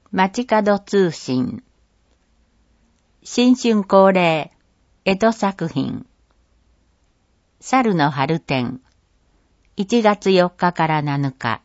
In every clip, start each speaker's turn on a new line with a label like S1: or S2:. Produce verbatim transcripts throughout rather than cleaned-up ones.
S1: 街角通信。新春恒例、干支作品。猿の春展。いちがつよっかからなのか。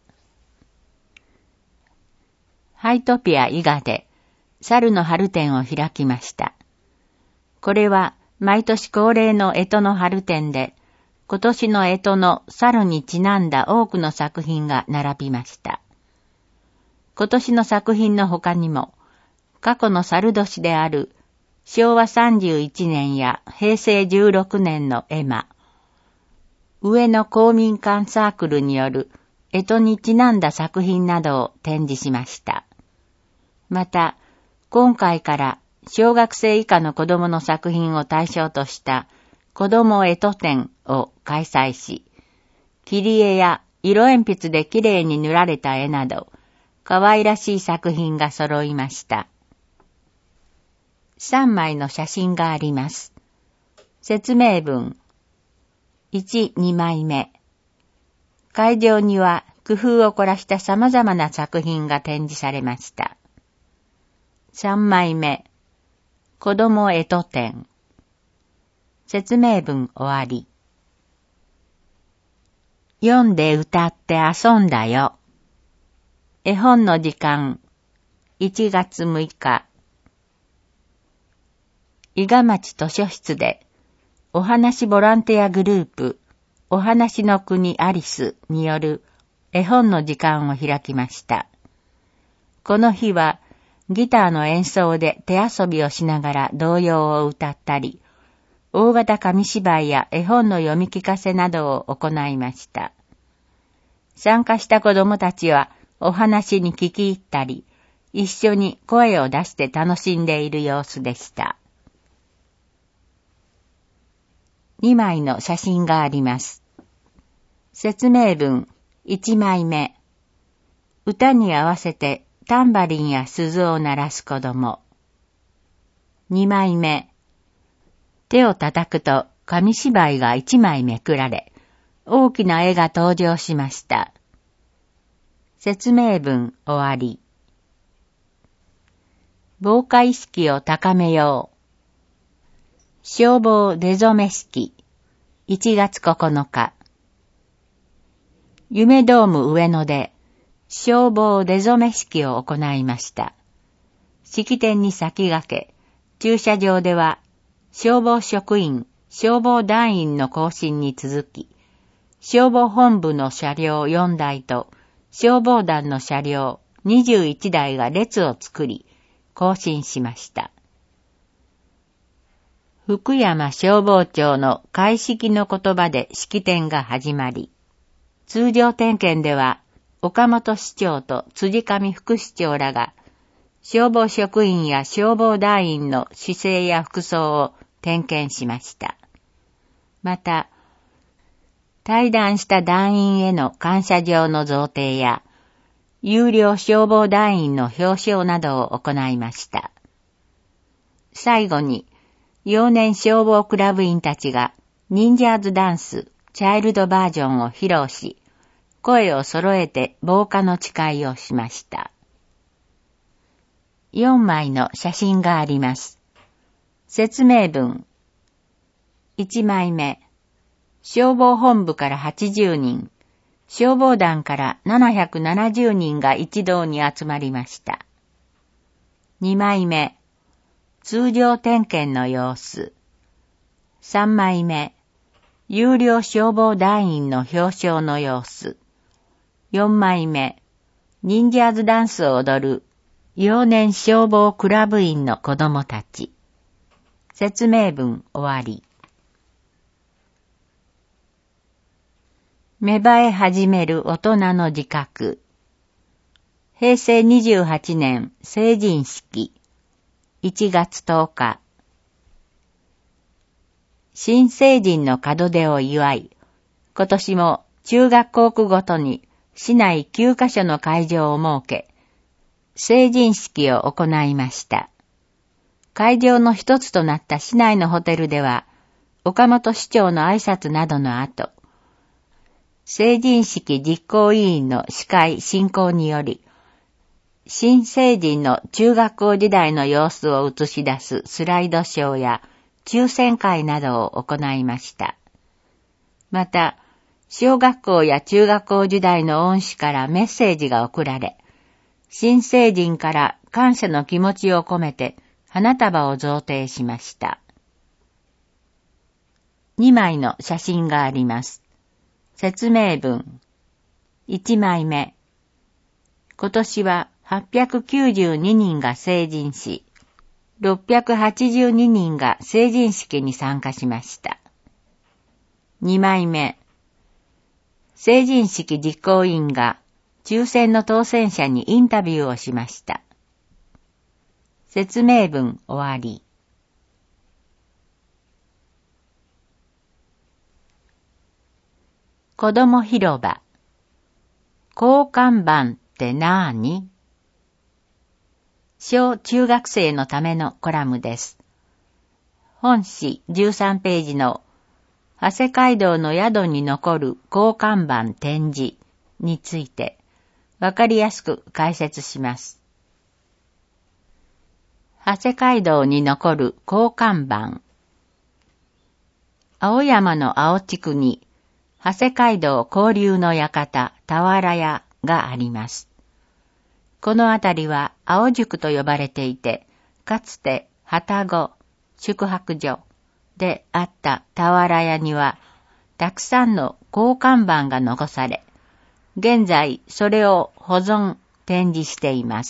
S1: ハイトピア伊賀で、猿の春展を開きました。これは、毎年恒例の干支の春展で、今年の干支の猿にちなんだ多くの作品が並びました。今年の作品の他にも、過去の猿年であるしょうわさんじゅういちねんやへいせいじゅうろくねんの絵馬、上野公民館サークルによる干支にちなんだ作品などを展示しました。また、今回から小学生以下の子供の作品を対象とした子供干支展を開催し、切り絵や色鉛筆できれいに塗られた絵など、可愛らしい作品が揃いました。さんまいの写真があります。説明文。いち、にまいめ。会場には工夫を凝らした様々な作品が展示されました。さんまいめ。子供干支展。説明文終わり。読んで歌って遊んだよ。絵本の時間。いちがつむいか。伊賀町図書室で、お話ボランティアグループ、お話の国アリスによる絵本の時間を開きました。この日は、ギターの演奏で手遊びをしながら童謡を歌ったり、大型紙芝居や絵本の読み聞かせなどを行いました。参加した子供たちはお話に聞き入ったり、一緒に声を出して楽しんでいる様子でした。にまいの写真があります。説明文いちまいめ。歌に合わせてタンバリンや鈴を鳴らす子供。にまいめ。手を叩くと紙芝居がいちまいめくられ、大きな絵が登場しました。説明文終わり。防火意識を高めよう。消防出初め式。いちがつここのか。夢ドーム上野で消防出初め式を行いました。式典に先駆け、駐車場では消防職員、消防団員の行進に続き、消防本部の車両よんだいと消防団の車両にじゅういちだいが列を作り、行進しました。福山消防庁の開式の言葉で式典が始まり、通常点検では岡本市長と辻上副市長らが消防職員や消防団員の姿勢や服装を点検しました。また、退団した団員への感謝状の贈呈や、有料消防団員の表彰などを行いました。最後に、幼年消防クラブ員たちが忍者ーズダンス、チャイルドバージョンを披露し、声を揃えて防火の誓いをしました。よんまいの写真があります。説明文。いちまいめ。消防本部からはちじゅうにん、消防団からななひゃくななじゅうにんが一堂に集まりました。にまいめ。通常点検の様子。さんまいめ。有料消防団員の表彰の様子。よんまいめ。忍者ーズダンスを踊る幼年消防クラブ員の子供たち。説明文終わり。芽生え始める大人の自覚。へいせいにじゅうはちねん成人式。いちがつとおか。新成人の門出を祝い、今年も中学校区ごとに市内きゅうかしょの会場を設け、成人式を行いました。会場の一つとなった市内のホテルでは、岡本市長の挨拶などの後、成人式実行委員の司会進行により、 新成人の中学校時代の様子を映し出すスライドショーや抽選会などを行いました。また、小学校や中学校時代の恩師からメッセージが送られ、新成人から感謝の気持ちを込めて花束を贈呈しました。にまいの写真があります。説明文。いちまいめ。今年ははっぴゃくきゅうじゅうににんが成人し、ろっぴゃくはちじゅうににんが成人式に参加しました。にまいめ。成人式実行委員が抽選の当選者にインタビューをしました。説明文終わり。子供広場。交換板ってなーに？小中学生のためのコラムです。本誌じゅうさんページの長谷街道の宿に残る交換板展示についてわかりやすく解説します。長谷街道に残る交換板。青山の青地区に長谷街道交流の館俵屋があります。この辺りは青宿と呼ばれていて、かつて旅籠、宿泊所であった俵屋には、たくさんの交換板が残され、現在それを保存、展示しています。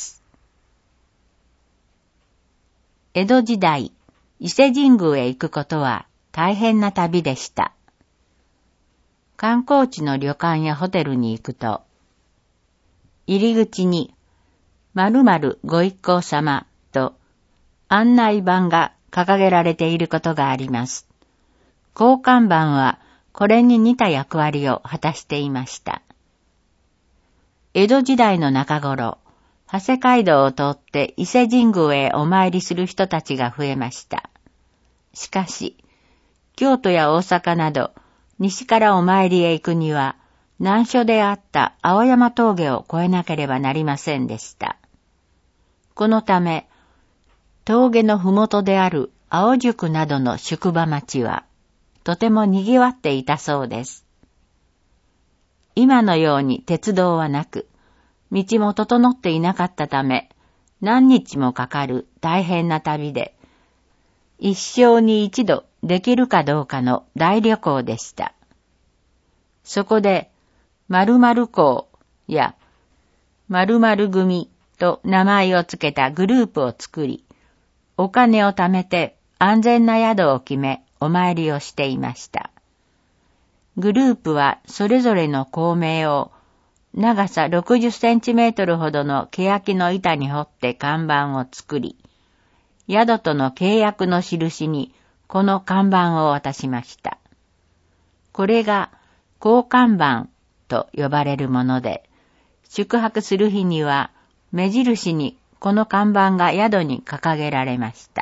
S1: 江戸時代、伊勢神宮へ行くことは大変な旅でした。観光地の旅館やホテルに行くと、入り口に、〇〇ご一行様と案内板が掲げられていることがあります。交換板はこれに似た役割を果たしていました。江戸時代の中頃、長谷街道を通って伊勢神宮へお参りする人たちが増えました。しかし、京都や大阪など西からお参りへ行くには難所であった青山峠を越えなければなりませんでした。このため、峠のふもとである青宿などの宿場町は、とても賑わっていたそうです。今のように鉄道はなく、道も整っていなかったため、何日もかかる大変な旅で、一生に一度できるかどうかの大旅行でした。そこで、〇〇校や〇〇組と名前をつけたグループを作り、お金を貯めて安全な宿を決めお参りをしていました。グループはそれぞれの校名を長さろくじゅっセンチメートルほどの欅の板に彫って看板を作り、宿との契約の印にこの看板を渡しました。これが交換板と呼ばれるもので、宿泊する日には目印にこの看板が宿に掲げられました。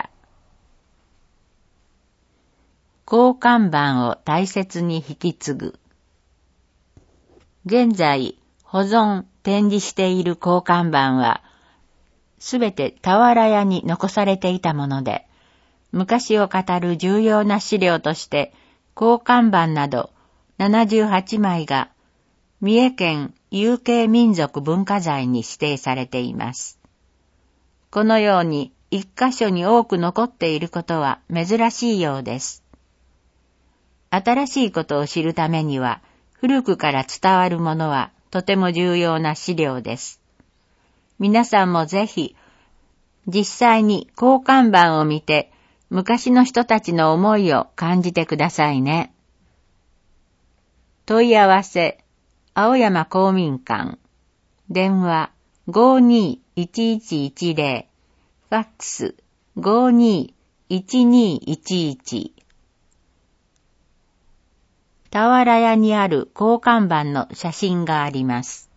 S1: 交換板を大切に引き継ぐ。現在保存、展示している交換板は、すべて俵屋に残されていたもので、昔を語る重要な資料として、交換板などななじゅうはちまいが、三重県有形民族文化財に指定されています。このように一箇所に多く残っていることは珍しいようです。新しいことを知るためには、古くから伝わるものはとても重要な資料です。皆さんもぜひ、実際に交換板を見て、昔の人たちの思いを感じてくださいね。問い合わせ、青山公民館。電話 ごーにーいちいちいちゼロ。ファックス ごーにーいちにーいちいち。俵屋にある交換板の写真があります。